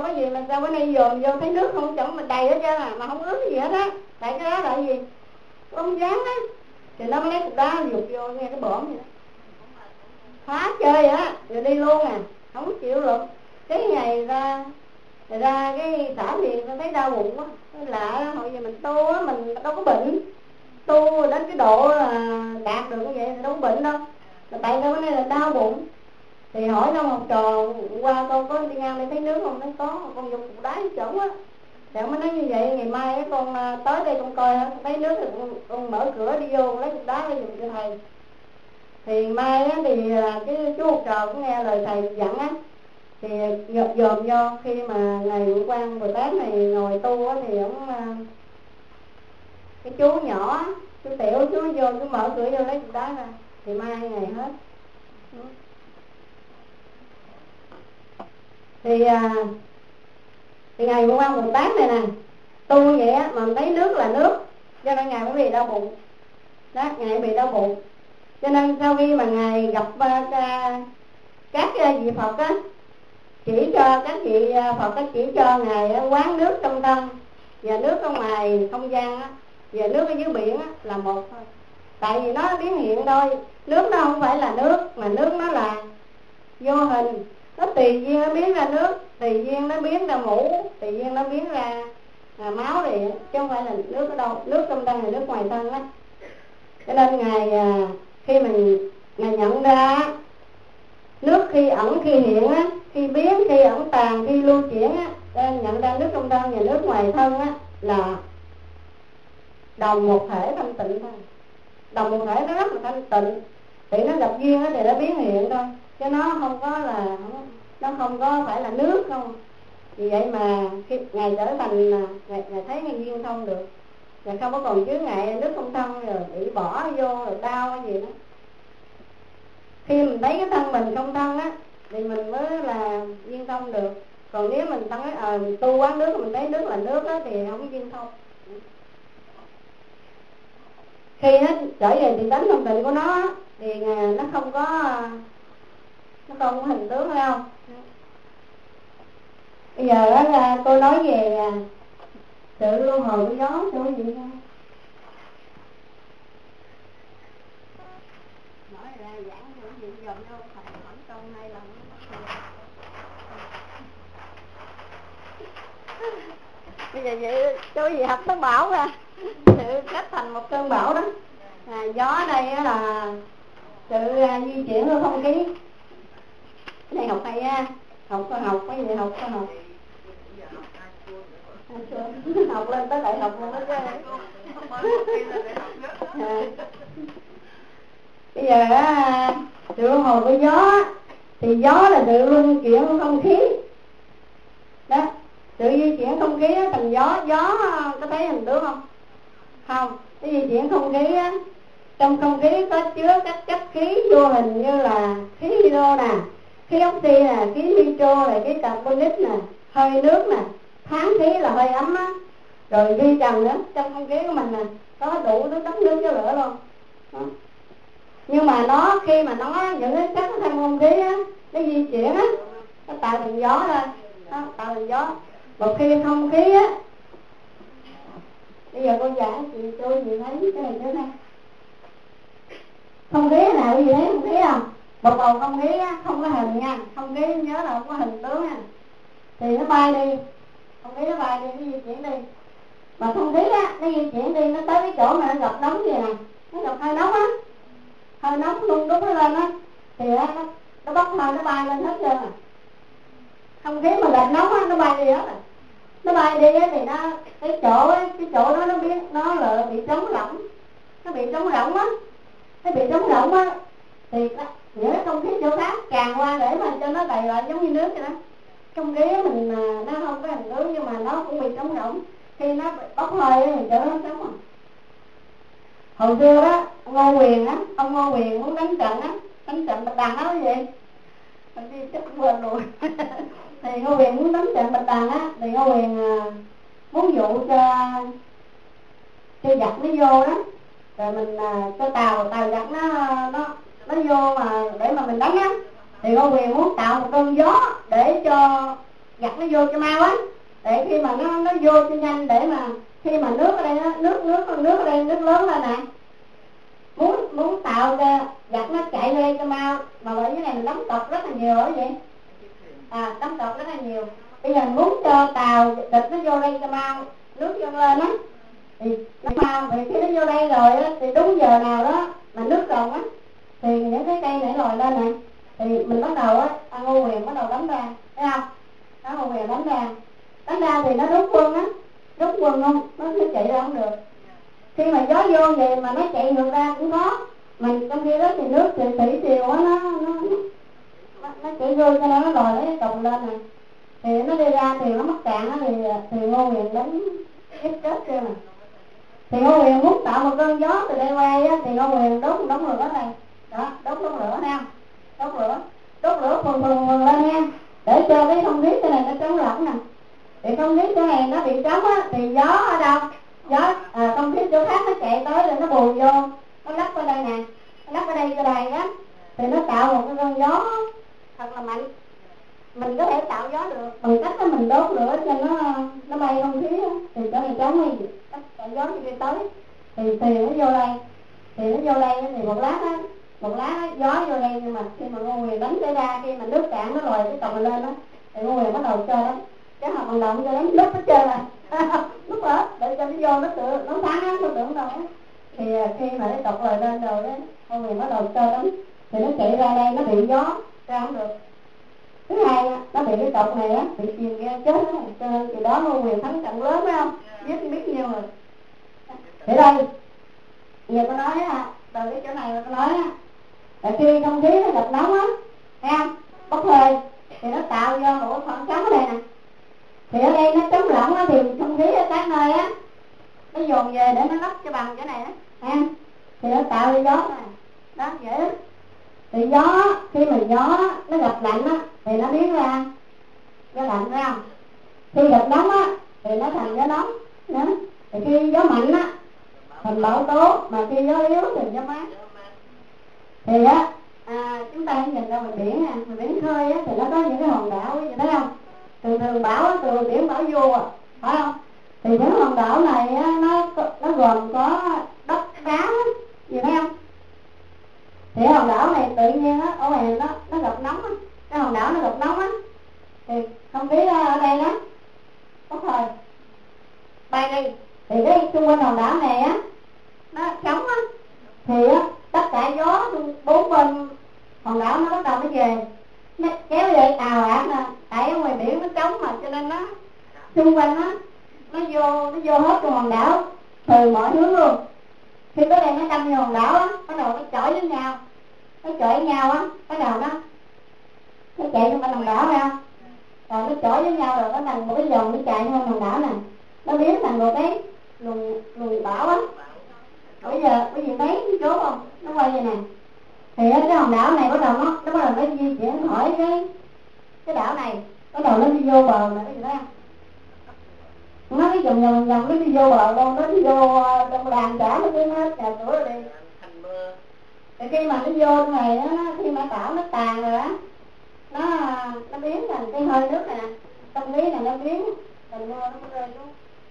đâu có gì mà sao bữa nay dồn vô thấy nước không chẳng mình đầy hết trơn à, mà không ướt cái gì hết á. Tại cái đó là cái gì? Bông dáng á. Thì nó mới lấy cục đá dục vô nghe cái bỏm vậy đó. Phá chơi á, rồi đi luôn à, không chịu luận. Cái ngày ra cái xả liền tôi thấy đau bụng quá. Lạ hồi giờ mình tu á, mình đâu có bệnh. Tu đến cái độ đạt được như vậy thì đâu có bệnh đâu. Mà tại sao cái này là đau bụng. Thì hỏi trong học trò qua con có đi ngang đây thấy nước không? Nói có, con dùng cục đá chuẩn á. Thì ông mới nói như vậy, ngày mai con tới đây con coi thấy nước thì con mở cửa đi vô lấy cục đá để dùng cho thầy. Thì mai á, thì cái chú học trò cũng nghe lời thầy dặn á, thì dòm vô khi mà ngày Ngũ Quan Bồ Tát này ngồi tu á, thì ông cái chú nhỏ, chú Tiểu, chú vô chú mở cửa vô lấy cục đá ra, thì mai ngày hết. Thì ngày Ngũ Quan Bồ Tát này nè tu như vậy á, mà mình thấy nước là nước, cho nên ngài mới bị đau bụng đó, ngài bị đau bụng. Cho nên sau khi mà ngài gặp các vị Phật á, chỉ cho các vị Phật á, chỉ cho ngài quán nước trong thân và nước ở ngoài không gian á, và nước ở dưới biển á, là một thôi. Tại vì nó biến hiện thôi, nước nó không phải là nước, mà nước nó là vô hình. Nó tùy duyên nó biến ra nước, tùy duyên nó biến ra mũ, tùy duyên nó biến ra máu thì chứ không phải là nước ở đâu. Nước trong thân là nước ngoài thân á. Cho nên ngài khi ngài nhận ra nước khi ẩn khi hiện á, khi biến khi ẩn tàng khi lưu chuyển á, nên nhận ra nước trong thân và nước ngoài thân á là đồng một thể thanh tịnh thôi. Đồng một thể nó rất là thanh tịnh, thì nó gặp duyên á thì nó biến hiện thôi, chứ nó không có là nó không có phải là nước không. Vì vậy mà khi ngài trở thành ngài thấy ngài duyên thông được, và không có còn chứa ngại nước không thân rồi bị bỏ vô rồi đau hay gì đó. Khi mình thấy cái thân mình không thân á thì mình mới là duyên thông được. Còn nếu mình thấy mình tu quán nước mình thấy nước là nước á thì không có duyên thông. Khi nó trở về thì tánh thông tịnh của nó thì nó không có hình tướng phải không? Bây giờ là tôi nói về sự luân hồi của gió cho quý vị nghe. Nói ra giảng cho quý vị dòm vô thành khoảng câu 2 lần. Bây giờ vậy cho quý vị học tấn bảo ra, sự kết thành một cơn bão đó. Gió đây là sự di chuyển của không khí. Cái này học hay á, học có học, cái gì học có học. Học lên tới đại học luôn đó chứ. Bây giờ sự luân hồi của gió thì gió là sự luân chuyển của không khí đó. Sự di chuyển không khí đó, thành gió có thấy hình tướng không? Không. Cái di chuyển không khí á, trong không khí có chứa các chất khí vô hình như là khí hydro nè, khí oxy nè, khí nitro nè, khí carbonic nè, hơi nước nè, tháng khí là hơi ấm á, rồi vi trần nữa. Trong không khí của mình nè có đủ thứ đất nước với lửa luôn đó. Nhưng mà nó khi mà nó những cái chất trong không khí á, nó di chuyển á, nó tạo thành gió thôi đó, tạo thành gió. Một khi không khí á, bây giờ cô giảng chị cho chị thấy cái này thế này. Không khí nào quý vị thấy không khí không? Một bầu không khí á, không có hình nha, không khí nhớ là không có hình tướng nha. Thì nó bay đi, không khí nó bay đi, nó di chuyển đi. Mà không khí á, nó di chuyển đi, nó tới cái chỗ mà nó gặp nóng gì nè, nó gặp hơi nóng á, hơi nóng luôn đúc nó lên á, thì nó bốc hơi nó bay lên hết trơn à. Không khí mà gặp nóng á, nó bay đi hết à. Nó bay đi á thì nó cái chỗ đó nó biết nó là bị trống rỗng, nó bị trống rỗng á, nó bị trống rỗng á thì những cái không khí chỗ khác tràn qua để mà cho nó đầy lại giống như nước vậy đó. Không khí mình nó không có hình tướng nhưng mà nó cũng bị trống rỗng. Khi nó bốc hơi thì chỗ nó trống rồi. Hồi xưa đó Ngô Quyền á, ông Ngô Quyền muốn đánh trận á, đánh trận Bạch Đằng đó cái gì? Mình đi chắc quên rồi. Thì Ngô Quyền muốn đánh trận Bạch Đằng á, thì Ngô Quyền muốn dụ cho giặc nó vô đó, rồi mình cho tàu giặc nó vô mà để mà mình đánh á. Thì Ngô Quyền muốn tạo một cơn gió để cho giặt nó vô cho mau á, để khi mà nó vô cho nhanh, để mà khi mà nước ở đây đó, nước ở đây nước lớn lên nè, muốn tạo ra giặt nó chạy lên cho mau, mà bởi cái này mình đóng cọc rất là nhiều ở vậy, đóng cọc rất là nhiều. Bây giờ muốn cho tàu địch nó vô đây cho mau, nước dâng lên á thì nó mau, vì khi nó vô đây rồi á thì đúng giờ nào đó mà nước rồng á thì những cái cây nảy lòi lên này thì mình bắt đầu á, Ngô Quyền bắt đầu đánh ra, thấy không? Đó, Ngô Quyền đánh ra thì nó rút quân á, rút quân không, nó chạy ra không được. Khi mà gió vô vậy mà nó chạy ngược ra cũng có, mình trong khi đó thì nước thủy triều á nó chạy vô cho nó lòi lấy còng lên này, thì nó đi ra thì nó mắc cạn á, thì Ngô Quyền đánh chết kia mà. Thì Ngô Quyền muốn tạo một cơn gió từ đây quay á, thì Ngô Quyền đốt lửa này, đó, đốt lửa nha, đốt lửa phừng lên nha, để cho cái không khí cái này nó trống lỏng nè. Thì không khí cái này nó bị trống á, thì gió ở đâu, không khí chỗ khác nó chạy tới rồi nó bù vô, nó lắp ở đây nè, nó lắp ở đây cho đầy á, thì nó tạo một cái cơn gió thật là mạnh. Mình có thể tạo gió được bằng cách là mình đốt lửa cho nó bay không khí á, thì chỗ này trống hay gì tạo gió đi tới, thì nó vô đây, thì một lát gió vô đây. Nhưng mà khi mà Ngô Quyền đánh cái ra, khi mà nước cạn nó lòi cái còng lên đó, thì Ngô Quyền bắt đầu chơi đó, cái họ vận động cho đánh lúc nó chơi là lúc đó để cho nó vô nó sáng á, nó tưởng đâu á. Thì khi mà cái cọc lòi lên rồi đó, Ngô Quyền bắt đầu chơi đánh, thì nó chạy ra đây nó bị gió ra không được. Thứ hai nó bị cái cọc này á, bị chìm ra chết đó, cho nên từ đó Ngô Quyền thắng trận lớn phải không, biết nhiêu rồi. Thì đây giờ tôi nói á, từ cái chỗ này tôi nói á, là khi không khí nó gặp nóng á, thấy không, bốc hơi thì nó tạo ra một cái khoảng trống ở đây nè, thì ở đây nó trống lỏng á, thì không khí ở các nơi á nó dồn về để nó lấp cho bằng cái này á, thấy không, thì nó tạo ra gió này đó, dễ lắm. Thì gió, khi mà gió nó gặp lạnh á thì nó biến ra gió lạnh, phải không? Khi gặp nóng á thì nó thành gió nóng nữa. Thì khi gió mạnh á thành bão tố, mà khi gió yếu thì gió mát. Thì á chúng ta nhìn ra ngoài biển nè, ngoài biển khơi á thì nó có những cái hòn đảo, quý vị thấy không? Thường bão á, từ biển bão vô phải không? Thì những hòn đảo này á, nó gồm có đất đá á, gì thấy không? Thì hòn đảo này tự nhiên á, ở ngoài nó gặp nóng á, cái hòn đảo nó gặp nóng á, thì không khí ở đây đó bốc hơi bay đi, thì cái xung quanh hòn đảo này á nó trống á, thì á tất cả gió bốn bên hòn đảo nó bắt đầu nó về, nó kéo về ào ạt nè, tại ở ngoài biển nó trống mà, cho nên nó xung quanh nó vô hết trong hòn đảo từ mọi hướng luôn. Khi tới đây nó đâm vô hòn đảo á, bắt đầu nó chọi với nhau, á, bắt đầu nó chạy trong hòn đảo ra, rồi nó chọi với nhau rồi nó thành một cái vòng, nó chạy trong hòn đảo này, nó biến thành một cái luồng bão á. Bây giờ quý vị thấy chỗ không, nó quay như này, thì cái hòn đảo này bắt đầu nó di chuyển khỏi cái đảo này, bắt đầu nó đi vô bờ này, quý vị thấy không? Nó cái vòng nó đi vô bờ đâu, nó đi vô trong làng cả, nó cứ hết nhà cửa rồi đi. Thì khi mà nó vô trong này đó, khi mà bão nó tàn rồi á, nó biến thành cái hơi nước này nè, không khí này nó biến thành mưa, nó rơi xuống.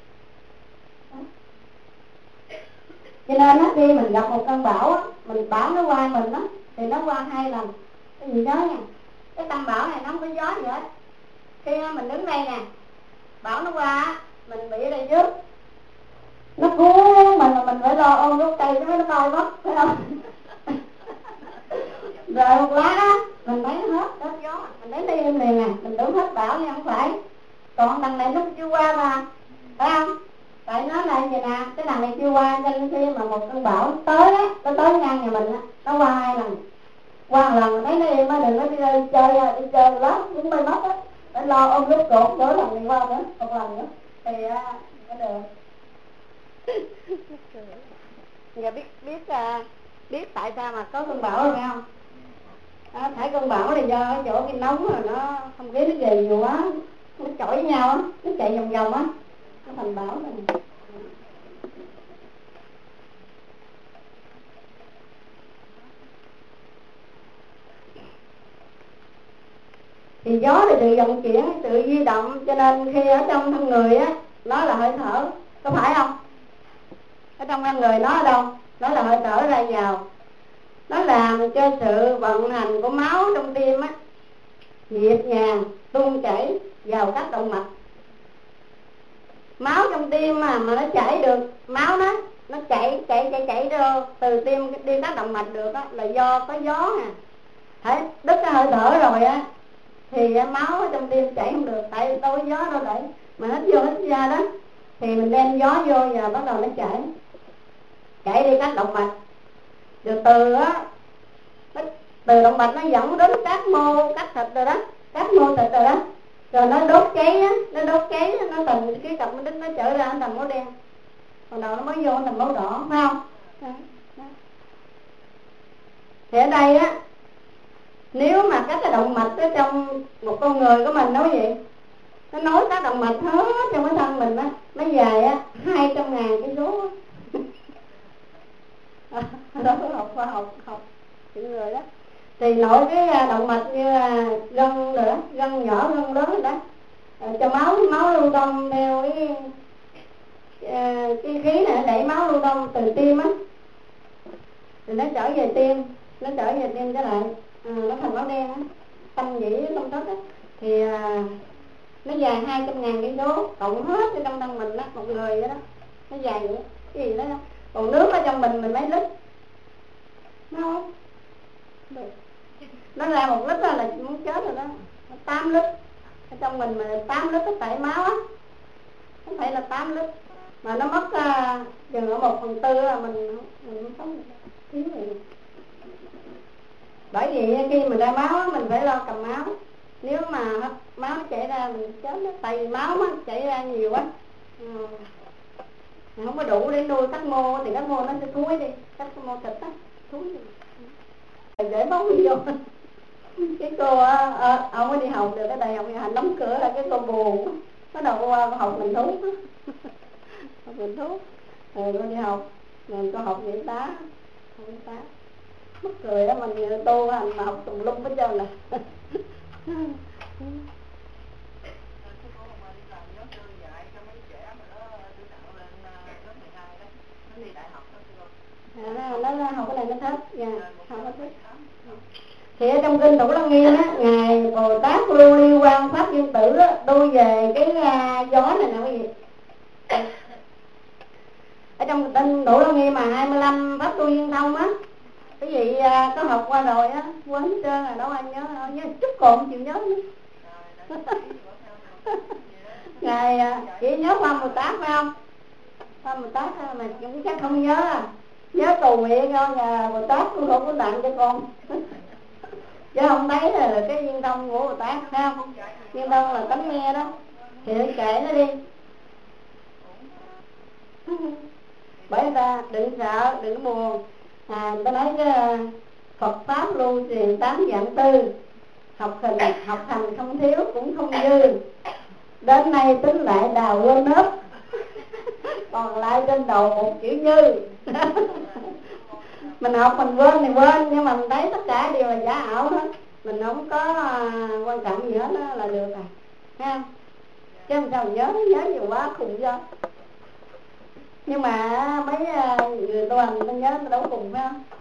Cho nên á, khi mình gặp một cơn bão á, bão nó qua mình á, thì nó qua hai lần. Cái gì đó nha, cái tâm bão này nó không có gió gì hết. Khi mình đứng đây nè, bão nó qua á, mình bị ở đây trước, nó cuốn mình mà mình phải lo ôm gốc cây cho nó bay mất, phải không? Rồi một lát á, mình thấy nó hết gió, mình đến đây im liền nè, mình tưởng hết bão nha, không phải. Còn đằng này nó chưa qua mà, phải không? Tại nó là gì nè, cái đằng này chưa qua, cho nên khi mà một cơn bão tới á, nó tới ngang nhà mình á, nó qua hai lần. Qua một lần thấy nó im á, đừng có đi chơi lắm, cũng bay mất á. Phải lo ôm gốc cột đỡ lần này qua nữa, một lần nữa. Thì nó được. Giờ biết tại sao mà có cơn bão rồi phải không? Thấy cơn bão này do ở chỗ cái nóng rồi nó không khí nó về nhiều quá, nó chọi với nhau á, nó chạy vòng vòng á, nó thành bão này. Thì gió là sự vận chuyển, sự di động, cho nên khi ở trong thân người á, nó là hơi thở, có phải không? Ở trong thân người nó ở đâu? Nó là hơi thở ra vào. Nó làm cho sự vận hành của máu trong tim á nhịp nhàng tuôn chảy vào các động mạch. Máu trong tim mà nó chảy được, máu nó chảy rồi từ tim đi các động mạch được á, là do có gió nè. Thấy đứt cái hơi thở rồi á thì máu trong tim chảy không được, tại đâu có gió đâu đẩy, mà hít vô hít ra đó thì mình đem gió vô và bắt đầu nó chảy đi các động mạch. Rồi từ động mạch nó dẫn đến các mô, các thịt rồi đó, các mô thịt rồi đó, rồi nó đốt cháy á, nó thành cái cặp nó đít, nó trở ra thành máu đen, còn đầu nó mới vô thành máu đỏ, phải không? Đó. Thì ở đây á, nếu mà các cái động mạch ở trong một con người của mình, nói gì nó nối các động mạch hết trong cái thân mình á, nó dài á 200.000 cái số đó học khoa học những người đó. Thì nội cái động mạch như là gân nữa, gân nhỏ gân lớn rồi đó, cho máu lưu thông theo cái khí này đẩy máu lưu thông từ tim á, thì nó trở về tim trở lại, nó thành máu đen á, tâm nhĩ tâm thất á, thì nó dài 200.000 cái số cộng hết ở trong thân mình á, một người vậy đó, nó dài vậy cái gì đó. Còn nước ở trong mình mấy lít, nó không được. Nó ra 1 lít là muốn chết rồi đó. 8 lít ở trong mình mà 8 lít nó tẩy máu á, không phải là 8 lít mà nó mất chừng ở 1/4 là mình không sống được, thiếu gì. Bởi vì khi mình ra máu á, mình phải lo cầm máu. Nếu mà máu chảy ra mình chết đó. Tại vì máu á, chảy ra nhiều quá, không có đủ để nuôi các mô, thì các mô nó sẽ thúi đi, các mô thịt á thúi đi, để máu vô. Cái cô ông mới đi học được cái đại học hành đóng cửa là cái cô buồn, bắt đầu cô học mình thuốc học mình thuốc, rồi cô đi học, rồi cô học y tá mắc cười đó, mình tu hành mà học tùm lum hết trơn nè. Nó học cái này nó thích, học nó thích. Thì ở trong kinh Thủ Lăng Nghiêm á, ngài Bồ Tát Lưu Ly Quang Pháp Dương Tử á, đôi về cái gió này nè quý vị. Ở trong kinh Thủ Lăng Nghiêm mà 25 pháp tu viên thông á, cái gì có học qua rồi á, quên hết trơn rồi, đâu ai nhớ chút còn không chịu nhớ nữa. Ngài chỉ nhớ Pháp Bồ Tát phải không? Pháp Bồ Tát mà cũng chắc không nhớ nhớ cầu nguyện thôi, nhà Bồ Tát cũng không có tặng cho con. Chứ không thấy là cái viên thông của Bồ Tát, thấy không? Viên thông là tánh nghe đó, thì hãy kệ nó đi. Bởi người ta đừng sợ, đừng buồn. Người ta nói cái Phật Pháp lưu truyền 8 dạng tư, học hành không thiếu cũng không dư. Đến nay tính lại đào quên nớp, còn lại trên đầu một chữ như. Mình học mình quên thì quên, nhưng mà mình thấy tất cả đều là giả ảo hết, mình không có quan trọng gì hết đó là được rồi, thấy không? Chứ không sao nhớ nhiều quá khùng do. Nhưng mà mấy người tu hành ta nhớ ta đâu cùng phải không?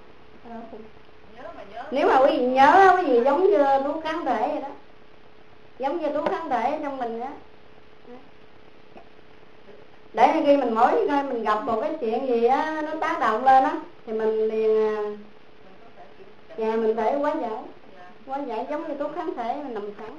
Nếu mà quý vị nhớ cái gì giống như thuốc kháng thể vậy đó, giống như thuốc kháng thể trong mình á, để khi mình mỗi khi mình gặp một cái chuyện gì á nó tác động lên á thì mình liền mình phải hóa giải giống như thuốc kháng thể mình nằm sẵn.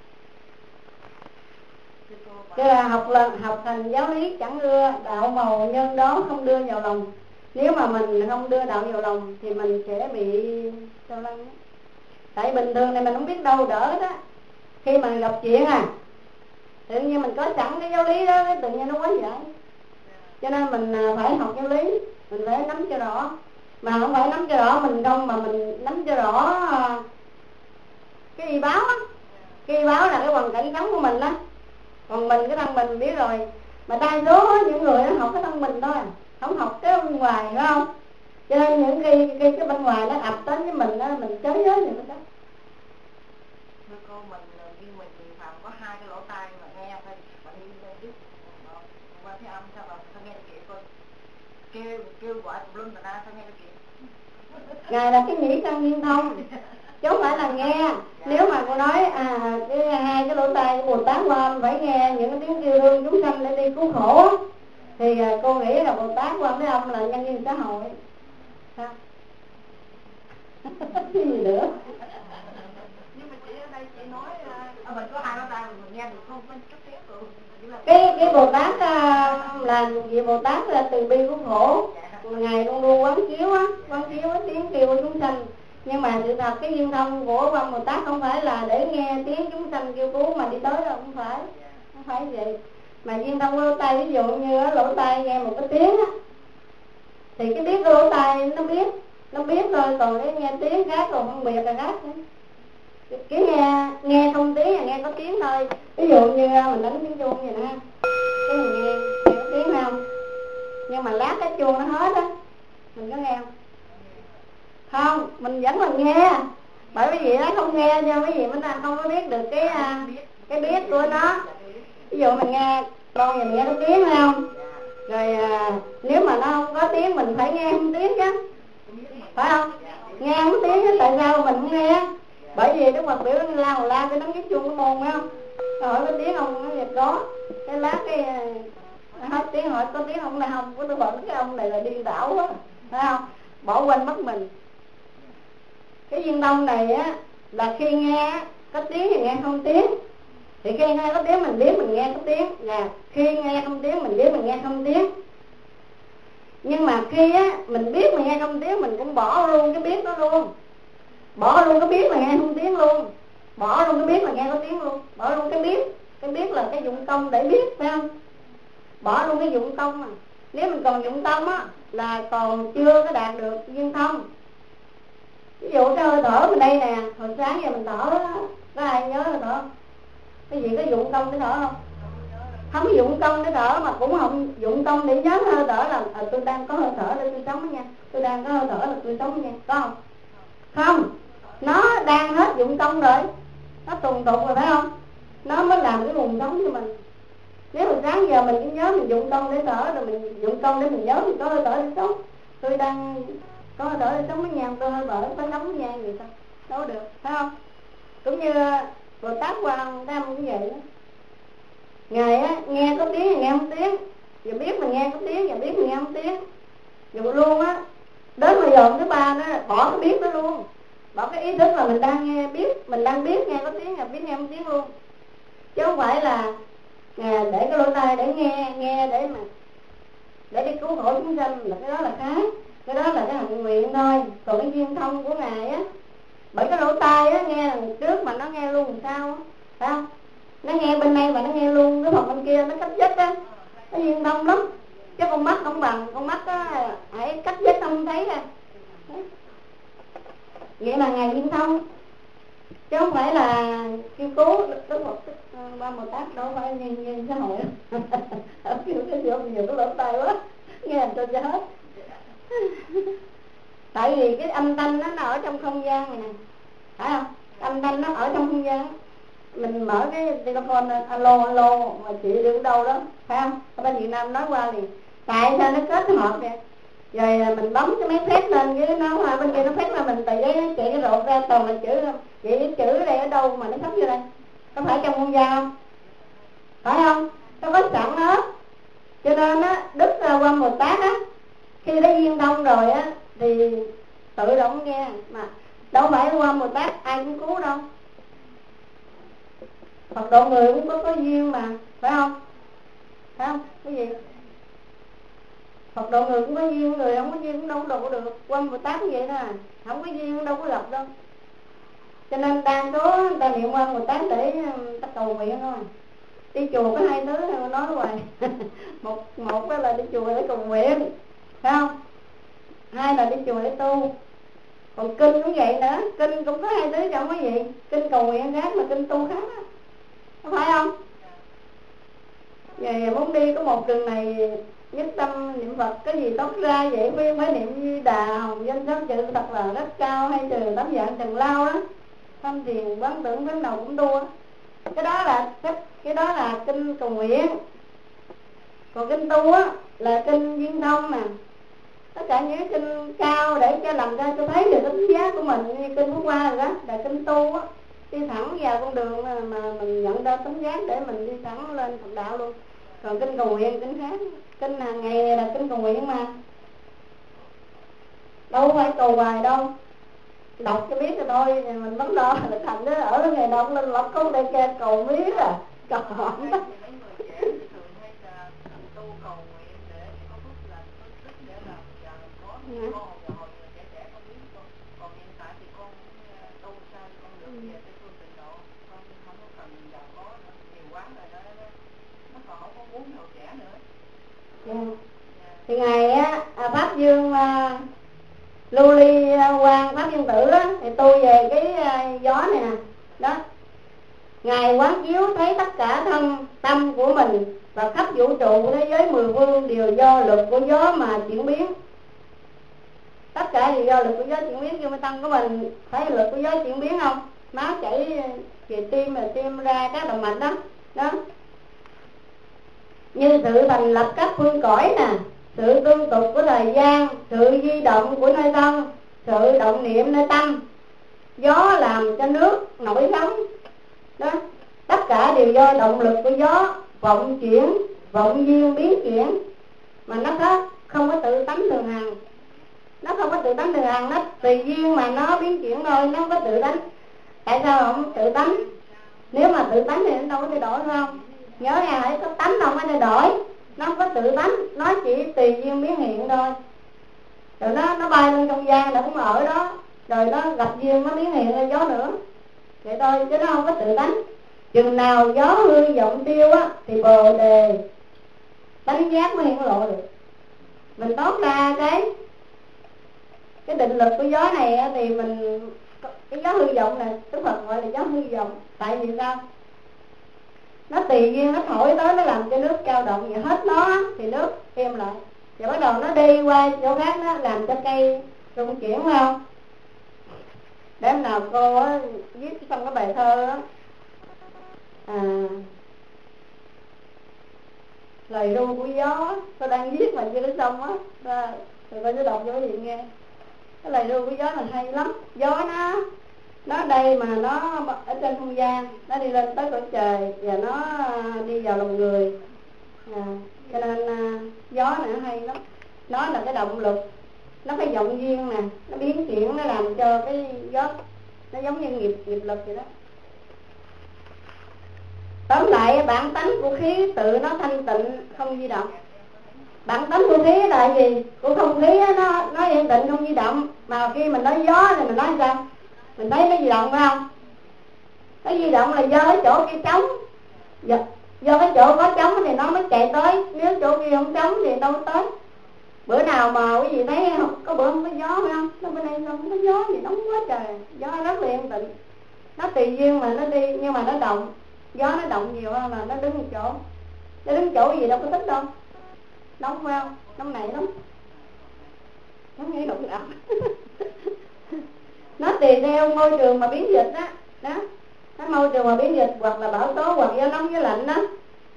Chứ là học thành giáo lý chẳng ưa, đạo màu nhân đó không đưa vào lòng. Nếu mà mình không đưa đạo vào lòng thì mình sẽ bị sao lăng. Tại bình thường này mình không biết đâu đỡ đó, khi mà gặp chuyện tự nhiên mình có sẵn cái giáo lý đó, tự nhiên nó quá giải. Cho nên mình phải học giáo lý, mình phải nắm cho rõ. Mà không phải nắm cho rõ mình không, mà mình nắm cho rõ cái y báo á. Cái y báo là cái hoàn cảnh sống của mình đó. Còn mình cái thân mình biết rồi. Mà đa số những người nó học cái thân mình thôi, không học cái bên ngoài, phải không? Cho nên những khi cái bên ngoài nó ập đến với mình đó, mình chới giới gì đó. Cô mình kêu gọi tùm lum sao nghe được kìa. Ngài là cái nhĩ căn viên thông chứ không phải là nghe. Nếu mà cô nói hai cái lỗ tai của Bồ Tát Quan Âm phải nghe những cái tiếng kêu thương chúng sanh để đi cứu khổ thì cô nghĩ là Bồ Tát Quan Thế Âm là nhân viên xã hội. Sao? Cái gì nữa? Nhưng mà chị ở đây chị nói mình có hai lỗ tai mình nghe được không? Chút tiếng rồi. Cái Bồ Tát là vị Bồ Tát là từ bi cứu khổ. Ngài luôn luôn quán chiếu tiếng kêu của chúng sanh. Nhưng mà sự thật cái duyên thông của Quan Bồ Tát không phải là để nghe tiếng chúng sanh kêu cứu mà đi tới đâu, không phải vậy. Mà duyên thông của lỗ tai, ví dụ như lỗ tai nghe một cái tiếng á, thì cái biết lỗ tai nó biết thôi, còn cái nghe tiếng khác còn phân biệt là khác nữa. Cái nghe không tiếng là nghe có tiếng thôi. Ví dụ như mình đánh tiếng chuông vậy nè, cái mình nghe có tiếng không, nhưng mà lát cái chuông nó hết á, mình có nghe không, mình vẫn là nghe. Bởi vì vậy nó không nghe cho cái gì mình không có biết được cái biết của nó. Ví dụ mình nghe con mình nghe có tiếng không, rồi nếu mà nó không có tiếng mình phải nghe không tiếng chứ, phải không? Nghe không tiếng chứ tại sao mình không nghe? Bởi vì Đức Phật biểu nó la cái đấm cái chuông cái môn, phải không? Hỏi có tiếng không, nó việc có. Cái lát cái hết tiếng, hỏi có tiếng không, này không có. Tôi bảo cái ông này là điên đảo quá, phải không? Bỏ quên mất mình. Cái duyên thông này á là khi nghe có tiếng thì nghe không tiếng. Thì khi nghe có tiếng mình biết mình nghe có tiếng, và khi nghe không tiếng mình biết mình nghe không tiếng. Nhưng mà khi á mình biết mình nghe không tiếng mình cũng bỏ luôn cái biết đó luôn. Bỏ luôn cái biết là nghe không tiếng luôn. Bỏ luôn cái biết là nghe có tiếng luôn. Bỏ luôn cái biết. Cái biết là cái dụng công để biết, phải không? Bỏ luôn cái dụng công mà. Nếu mình còn dụng công á là còn chưa có đạt được duyên thông. Ví dụ cái hơi thở bên đây nè, hồi sáng giờ mình thở đó, có ai nhớ hơi thở không? Cái gì có dụng công để thở không? Không có dụng công để thở, mà cũng không dụng công để nhớ hơi thở là tôi đang có hơi thở để tôi sống nha, tôi đang có hơi thở là tôi sống nha, có không? Không, nó đang hết dụng công rồi, nó tùng tục rồi, phải không? Nó mới làm cái nguồn sống cho mình. Nếu mà sáng giờ mình cũng nhớ mình dụng công để thở, rồi mình dụng công để mình nhớ mình có hơi thở để sống, tôi đang có hơi thở để sống với nhà, tôi hơi thở phải sống với nhà người ta đâu được, phải không? Cũng như Bồ Tát Quan Thế Âm cũng vậy đó. Ngài á nghe có tiếng thì nghe không tiếng, và biết mình nghe có tiếng và biết mình nghe không tiếng. Dù luôn á đến bây giờ thứ ba đó bỏ cái biết đó luôn, bỏ cái ý thức là mình đang nghe biết, mình đang biết nghe có tiếng và biết nghe không tiếng luôn, chứ không phải là để cái lỗ tai để nghe để đi cứu khổ chúng sanh, là cái đó là khác. Cái đó là cái hạnh nguyện thôi. Còn cái duyên thông của Ngài á, bởi cái lỗ tai á nghe lần trước mà nó nghe luôn làm sao á, phải không? Nó nghe bên đây mà nó nghe luôn cái phần bên kia, nó cách vết á, nó duyên thông lắm. Chứ con mắt không bằng, con mắt á hãy cách vết không thấy ra. Vậy là Ngài duyên thông, chứ không phải là kêu cứu. Tức một ba Bồ Tát đâu phải nhân xã hội kêu cái gì không, nhiều cái lỗ tai quá nghe làm cho hết. Tại vì cái âm thanh nó ở trong không gian này nè, phải không? Âm thanh nó ở trong không gian. Mình mở cái telephone alo mà chị đứng đâu đó, phải không? Ở bên Việt Nam nói qua thì tại sao nó kết hợp kìa, rồi mình bấm cái máy phép lên với nó qua bên kia nó phép là mình tùy giấy nó chạy cái rột ra toàn là chữ không. Vậy cái chữ ở đây ở đâu mà nó sắp vô đây? Có phải trong không gian không? Phải không? Nó có sẵn hết. Cho nên á Đức Quan Bồ Tát á, khi đã duyên thông rồi á thì tự động nghe, mà đâu phải Quan Bồ Tát ai cũng cứu đâu. Phật độ người cũng có duyên mà, phải không? Phải không? Cái gì? Phật độ người cũng có duyên, người không có duyên cũng đâu có độ được. Quan Bồ Tát cũng vậy đó, không có duyên cũng đâu có gặp đâu. Cho nên đang có người ta niệm Quan Bồ Tát để ta cầu nguyện thôi. Đi chùa có hai thứ nói hoài một là đi chùa để cầu nguyện, phải không? Hai là đi chùa để tu. Còn kinh cũng vậy nữa, kinh cũng có hai thứ chứ không có gì. Kinh cầu nguyện khác mà kinh tu khác đó, có phải không? Vậy muốn đi có một trường này nhất tâm niệm Phật, cái gì tốt ra vậy phải niệm Di Đà hồng danh pháp chữ thật là rất cao, hay trừ tám dạng trần lao đó, tham thiền quán tưởng phép nào cũng đua. Cái đó là kinh cầu nguyện. Còn kinh tu á là kinh viên thông nè, tất cả những kinh cao để cho làm ra cho thấy được tính giá của mình, như kinh Phú Hoa rồi đó là kinh tu á, đi thẳng vào con đường mà mình nhận ra tấm giác để mình đi thẳng lên Phật đạo luôn. Còn kinh cầu nguyện kinh khác, kinh hàng ngày là kinh cầu nguyện mà, đâu phải cầu hoài đâu, đọc cho biết rồi thôi. Mình vẫn lo là thành đó ở ngày nào cũng lên lọc câu để kêu cầu biết à, cầu hỏi đó. Thì ngày á Pháp Dương Lưu Ly Quang Pháp Dương Tử á, thì tôi về cái gió này nè đó, ngài quán chiếu thấy tất cả thân tâm của mình và khắp vũ trụ thế giới mười phương đều do lực của gió mà chuyển biến. Tất cả đều do lực của gió chuyển biến. Như tâm của mình thấy lực của gió chuyển biến không? Máu chảy về tim, là tim ra các động mạch đó đó. Như sự thành lập các phương cõi nè, sự tương tục của thời gian, sự di động của nơi thân, sự động niệm nơi tâm. Gió làm cho nước nổi sóng đó, tất cả đều do động lực của gió vọng chuyển, vọng duyên biến chuyển, mà nó không có tự tánh thường hằng. Nó không có tự tánh thường hằng, nó tùy duyên mà nó biến chuyển thôi, nó không có tự tánh. Tại sao không tự tánh? Nếu mà tự tánh thì nó đâu có thay đổi, phải không? Nhớ nha, hãy có tánh đâu có thay đổi, nó không có tự tánh, nó chỉ tùy duyên biến hiện thôi. Rồi nó bay lên không gian, nó cũng ở đó, rồi nó gặp duyên nó biến hiện lên gió nữa, vậy thôi, chứ nó không có tự tánh. Chừng nào gió hư vọng tiêu á thì bồ đề tánh giác mới hiện lộ được. Mình tốt ra cái định lực của gió này á, thì mình cái gió hư vọng này Đức Phật gọi là gió hư vọng. Tại vì sao? Nó tùy duyên nó thổi tới, nó làm cho nước dao động, vậy hết nó thì nước im lại, rồi bắt đầu nó đi qua chỗ khác, nó làm cho cây rung chuyển, phải không? Để hôm nào cô á viết xong cái bài thơ á, lời ru của gió, tôi đang viết mà chưa đến xong á, rồi cô sẽ đọc cho quý vị nghe. Cái lời ru của gió là hay lắm. Gió nó đây mà nó ở trên không gian, nó đi lên tới cõi trời và nó đi vào lòng người, cho nên gió này nó hay lắm. Nó là cái động lực, nó cái vọng duyên nè, nó biến chuyển, nó làm cho cái gió nó giống như nghiệp lực vậy đó. Tóm lại bản tánh của khí tự nó thanh tịnh không di động. Bản tánh của khí là gì? Của không khí nó yên tịnh không di động. Mà khi mình nói gió thì mình nói sao? Mình thấy nó di động phải không? Cái di động là do cái chỗ kia trống, do cái chỗ có trống thì nó mới chạy tới. Nếu chỗ kia không trống thì đâu tới. Bữa nào mà quý vị thấy không, có bữa không có gió phải không? Nó bên đây không có gió gì, nóng quá trời. Gió rất là yên tịnh, nó tùy duyên mà nó đi, nhưng mà nó động. Gió nó động nhiều hơn là nó đứng một chỗ. Nó đứng chỗ gì đâu có thích đâu, nóng phải không? Nóng này lắm, nó nghĩ đụng đập. Nó tùy theo môi trường mà biến dịch đó, đó. Nó môi trường mà biến dịch, hoặc là bão tố, hoặc gió nóng gió lạnh đó,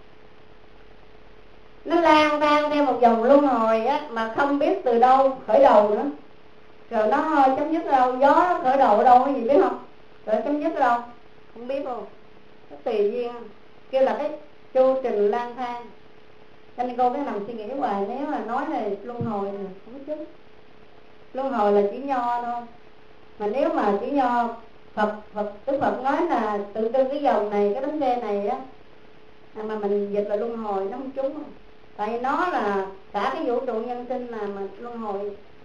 nó lang thang theo một vòng luân hồi á, mà không biết từ đâu khởi đầu nữa, rồi nó chấm dứt ở đâu. Gió khởi đầu ở đâu cái gì biết không? Rồi chấm dứt ở đâu không biết luôn. Nó tùy duyên, kêu là cái chu trình lang thang. Cho nên cô cứ nằm suy nghĩ hoài, nếu mà nói là luân hồi này không có chứ. Luân hồi là chỉ nho thôi. Mà nếu mà chỉ nho, Đức Phật nói là tự tư cái dòng này, cái bánh xe này á, mà mình dịch là luân hồi, nó không trúng. Tại nó là cả cái vũ trụ nhân sinh là mà luân hồi